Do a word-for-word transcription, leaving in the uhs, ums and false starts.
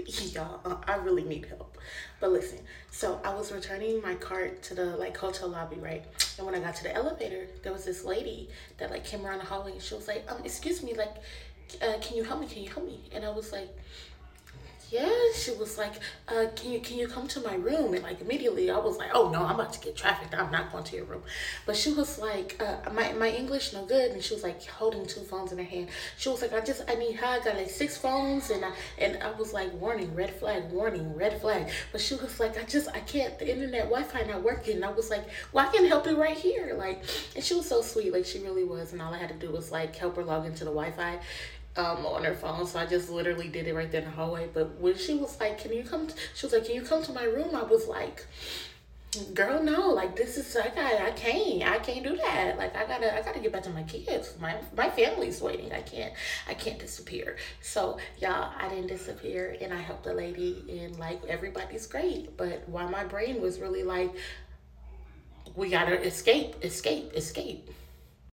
Y'all, uh, I really need help. But listen, so I was returning my cart to the like hotel lobby, right? And when I got to the elevator, there was this lady that like came around the hallway and she was like, um, excuse me, like, uh, can you help me? Can you help me? And I was like, yeah. She was like, uh, can you can you come to my room? And like immediately I was like, oh no, I'm about to get trafficked. I'm not going to your room. But she was like, uh, my, my English no good. And she was like holding two phones in her hand. She was like, I just, I need help. I got like six phones. And I, and I was like, warning, red flag, warning, red flag. But she was like, I just, I can't, the internet Wi-Fi not working. And I was like, well, I can help you right here. Like, and she was so sweet. Like she really was. And all I had to do was like help her log into the Wi-Fi um, on her phone. So I just literally did it right there in the hallway. But when she was like, can you come? To, she was like, can you come to my room? I was like, girl, no, like this is, I got, I can't, I can't do that. Like I gotta, I gotta get back to my kids. My, my family's waiting. I can't, I can't disappear. So y'all, I didn't disappear and I helped the lady and like everybody's great. But why my brain was really like, we gotta escape, escape, escape.